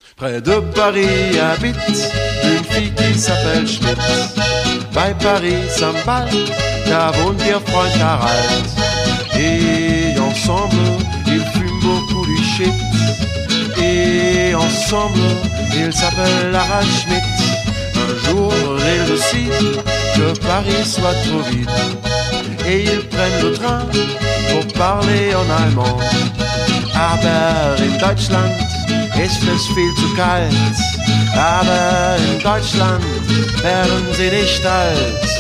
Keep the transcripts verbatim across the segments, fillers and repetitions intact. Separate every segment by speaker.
Speaker 1: Près de Paris habite une fille qui s'appelle Schmidt. Bei Paris s'emballe, da wohnt ihr Freund Harald. Et ensemble, ils fument beaucoup du shit. Et ensemble, ils s'appellent Harald Schmidt. Un jour, ils décident que Paris soit trop vide. Et ils prennent le train pour parler en allemand. Aber in Deutschland ist es viel zu kalt. Aber in Deutschland werden sie nicht alt.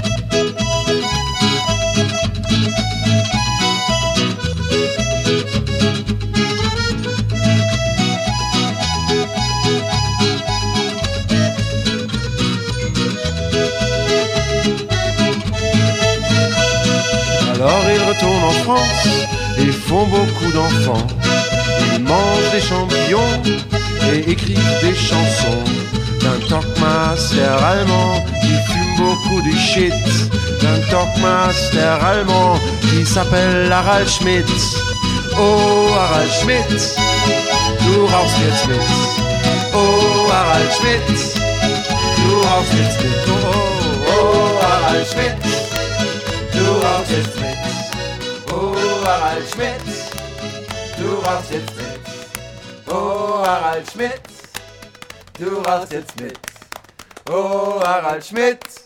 Speaker 1: Alors ils retournent en France et font beaucoup d'enfants. Ils mangent des champignons et écrivent des chansons. D'un talkmaster allemand qui fume beaucoup du shit. D'un talkmaster allemand qui s'appelle Harald Schmidt. Oh Harald Schmidt, du rauchst jetzt mit. Oh Harald Schmidt, du rauchst jetzt mit. Oh, oh, oh Harald Schmidt, du rauchst jetzt mit. Oh Harald Schmidt, du rauchst jetzt mit. Oh Harald Schmidt, du rauchst jetzt mit. Oh Harald Schmidt.